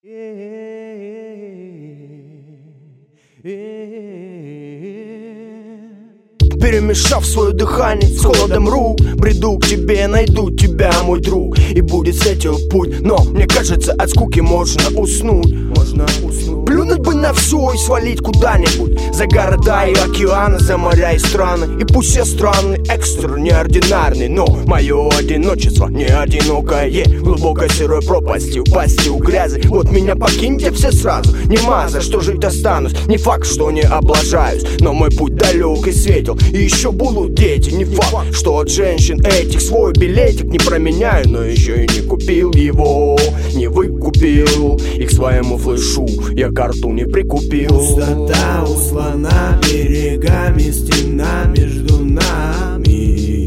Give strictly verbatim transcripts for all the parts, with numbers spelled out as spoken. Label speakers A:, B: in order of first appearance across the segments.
A: Перемешав свое дыхание с холодом рук, бреду к тебе, найду тебя, мой друг, и будет светел путь. Но мне кажется, от скуки можно уснуть. Можно уснуть. Плюнуть бы на все и свалить куда-нибудь за города и океаны, за моря и страны. И пусть все странный, экстра, неординарный, но мое одиночество не одинокое, глубокой серой пропастью, пастью грязи. Вот меня покиньте все сразу, не маза, что жить останусь. Не факт, что не облажаюсь, но мой путь далек и светел. И еще будут дети, не факт, что от женщин этих свой билетик не променяю, но еще и не купил его, не выкупил. И к своему флешу я карту не прикупил.
B: Пустота услана берегами, стена между нами,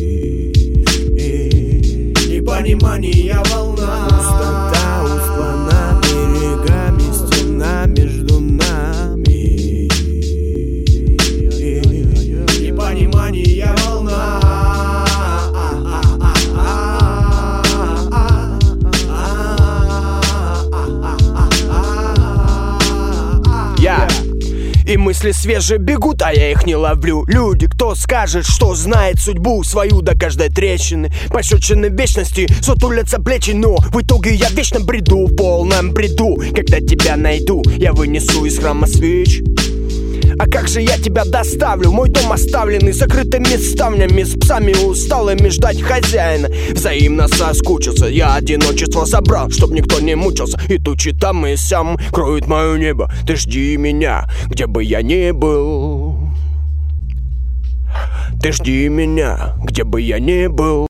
B: непонимание волна. Пустота услана берегами, стена между нами, непонимание волна.
A: Я И мысли свежие бегут, а я их не ловлю. Люди, кто скажет, что знает судьбу свою до каждой трещины. Пощечины вечности сутулятся плечи, но в итоге я вечно бреду, в полном бреду. Когда тебя найду, я вынесу из храма свеч. А как же я тебя доставлю? Мой дом оставленный закрытыми ставнями, с псами усталыми ждать хозяина. Взаимно соскучился, я одиночество собрал, чтоб никто не мучился. И тучи там и сям кроют мое небо. Ты жди меня, где бы я ни был. Ты жди меня, где бы я ни был.